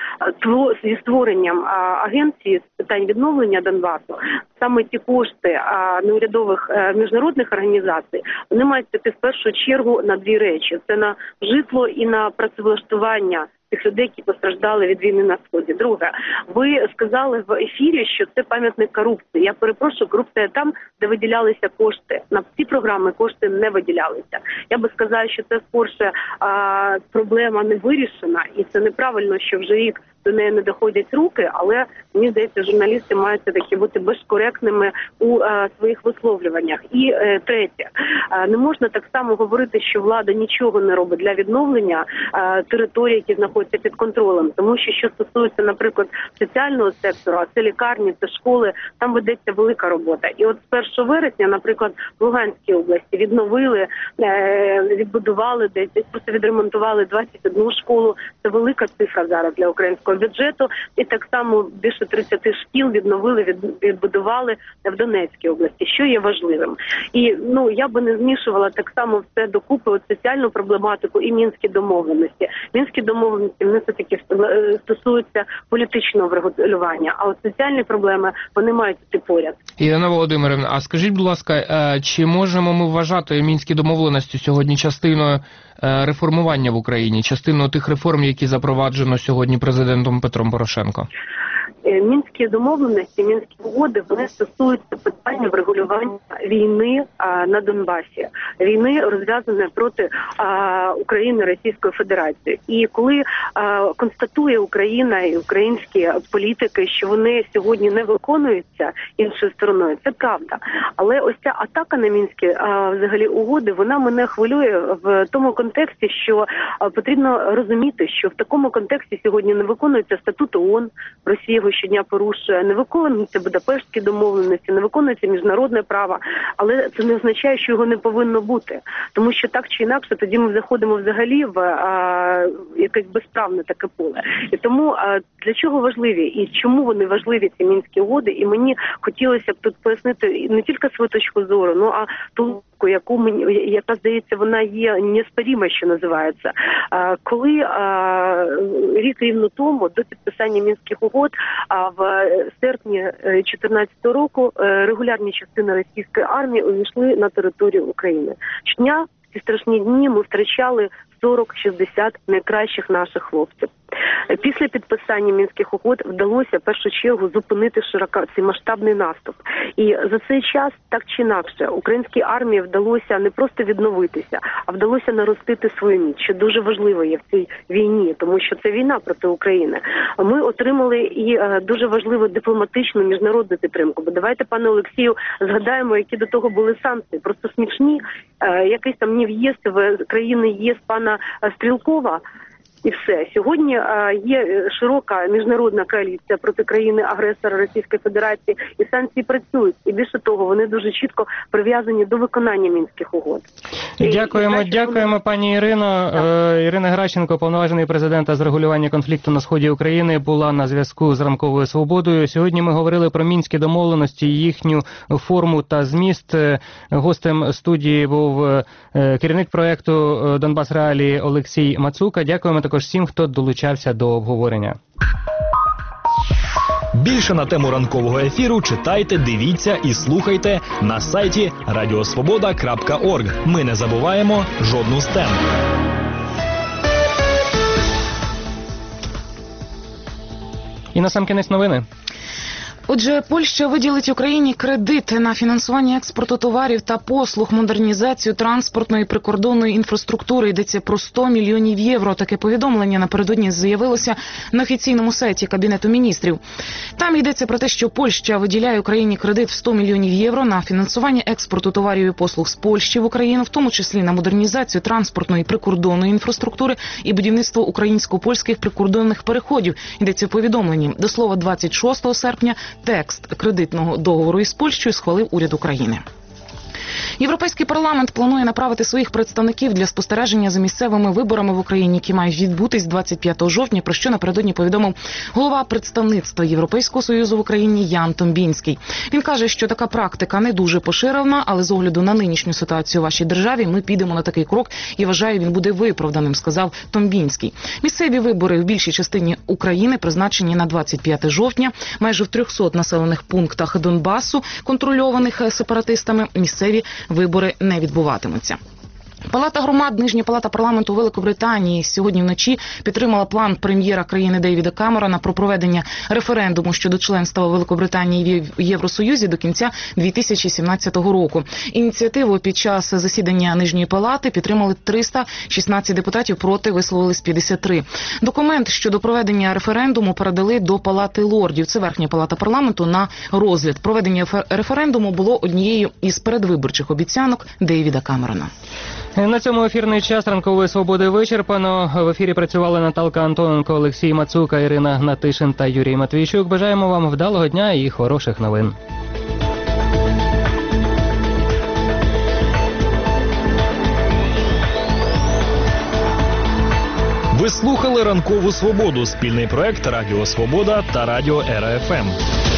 зі створенням агенції з питань відновлення Донбасу, саме ті кошти неурядових міжнародних організацій, вони мають піти в першу чергу на дві речі. Це на житло і на працевлаштування тих людей, які постраждали від війни на сході. Друге, ви сказали в ефірі, що це пам'ятник корупції. Я перепрошую, корупція там, де виділялися кошти. На ці програми кошти не виділялися. Я би сказала, що це скорше а, проблема не вирішена, і це неправильно, що вже рік до неї не доходять руки, але мені здається, журналісти мають таки бути безкоректними у а, своїх висловлюваннях. І е, третє, а, не можна так само говорити, що влада нічого не робить для відновлення а, території, які знаходяться під контролем, тому що що стосується, наприклад, соціального сектору, а це лікарні, це школи, там ведеться велика робота. І от з першого вересня, наприклад, в Луганській області відновили, е, відбудували десь, десь просто відремонтували двадцять одну школу. Це велика цифра зараз для українського бюджету. І так само більше тридцять шкіл відновили, від, відбудували в Донецькій області, що є важливим. І ну я би не не змішувала так само все докупи, от соціальну проблематику і мінські домовленості. Мінські домовленості, вони все-таки стосуються політичного врегулювання, а от соціальні проблеми, вони мають йти поряд.
Ірина Володимирівна, а скажіть, будь ласка, чи можемо ми вважати мінські домовленості сьогодні частиною реформування в Україні, частиною тих реформ, які запроваджено сьогодні президентом Петром Порошенко?
Мінські домовленості, мінські угоди, вони стосуються питання врегулювання війни а, на Донбасі, війни розв'язаної проти а, України Російської Федерації. І коли а, констатує Україна і українські політики, що вони сьогодні не виконуються іншою стороною, це правда. Але ось ця атака на мінські а, взагалі угоди, вона мене хвилює в тому контексті, що а, потрібно розуміти, що в такому контексті сьогодні не виконується статут ООН, Росія його щодня порушує, не виконуються Будапештські домовленості, не виконується міжнародне право, але це не означає, що його не повинно бути. Тому що так чи інакше, тоді ми заходимо взагалі в а, якесь безправне таке поле. І тому а, для чого важливі і чому вони важливі, ці мінські угоди, і мені хотілося б тут пояснити не тільки свою точку зору, ну а ту, яку мені, яка, здається, вона є неспоріма, що називається. А, коли а, рік рівно тому, до підписання мінських угод, а в серпні дві тисячі чотирнадцятого року регулярні частини російської армії увійшли на територію України. Щодня в ці страшні дні ми втрачали сорок-шістдесят найкращих наших хлопців. Після підписання мінських угод вдалося в першу чергу зупинити широко цей масштабний наступ. І за цей час, так чи інакше, українській армії вдалося не просто відновитися, а вдалося наростити свою міць, що дуже важливо є в цій війні, тому що це війна проти України. Ми отримали і дуже важливу дипломатичну міжнародну підтримку. Бо давайте, пане Олексію, згадаємо, які до того були санкції. Просто смішні. Якийсь там не в'їзд в країни ЄС пана Стрілкова, і все. Сьогодні а, є широка міжнародна коаліція проти країни-агресора Російської Федерації, і санкції працюють. І більше того, вони дуже чітко прив'язані до виконання мінських угод.
Дякуємо,
і, і,
дякуємо, вони... пані Ірино. Е, Ірина Геращенко, повноважений президента з регулювання конфлікту на сході України, була на зв'язку з Ранковою Свободою. Сьогодні ми говорили про мінські домовленості, їхню форму та зміст. Гостем студії був е, керівник проекту «Донбас Реалії» Олексій Мацука. Дякуємо також всім, хто долучався до обговорення.
Більше на тему ранкового ефіру читайте, дивіться і слухайте на сайті радіосвобода крапка орг. Ми не забуваємо жодну з тем.
І насамкінець новини.
Отже, Польща виділить Україні кредит на фінансування експорту товарів та послуг, модернізацію транспортної прикордонної інфраструктури. Йдеться про сто мільйонів євро. Таке повідомлення напередодні з'явилося на офіційному сайті Кабінету міністрів. Там йдеться про те, що Польща виділяє Україні кредит в сто мільйонів євро на фінансування експорту товарів і послуг з Польщі в Україну, в тому числі на модернізацію транспортної прикордонної інфраструктури і будівництво українсько-польських прикордонних переходів. Йдеться в повідомленні. До слова, двадцять шостого серпня текст кредитного договору із Польщею схвалив уряд України. Європейський парламент планує направити своїх представників для спостереження за місцевими виборами в Україні, які мають відбутись двадцять п'ятого жовтня, про що напередодні повідомив голова представництва Європейського Союзу в Україні Ян Томбінський. Він каже, що така практика не дуже поширена, але з огляду на нинішню ситуацію у вашій державі ми підемо на такий крок і, вважаю, він буде виправданим, сказав Томбінський. Місцеві вибори в більшій частині України призначені на двадцять п'яте жовтня. Майже в трьохсот населених пунктах Донбасу, контрольованих сепаратистами, місцеві вибори не відбуватимуться. Палата громад, Нижня палата парламенту Великобританії сьогодні вночі підтримала план прем'єра країни Дейвіда Камерона про проведення референдуму щодо членства Великобританії в Євросоюзі до кінця дві тисячі сімнадцятого року. Ініціативу під час засідання Нижньої палати підтримали триста шістнадцять депутатів, проти висловились п'ятдесят три. Документ щодо проведення референдуму передали до Палати лордів. Це Верхня палата парламенту на розгляд. Проведення референдуму було однією із передвиборчих обіцянок Дейвіда Камерона.
На цьому ефірний час Ранкової Свободи вичерпано. В ефірі працювали Наталка Антоненко, Олексій Мацука, Ірина Гнатишин та Юрій Матвійчук. Бажаємо вам вдалого дня і хороших новин.
Ви слухали Ранкову Свободу, спільний проект Радіо Свобода та Радіо ЕРФМ.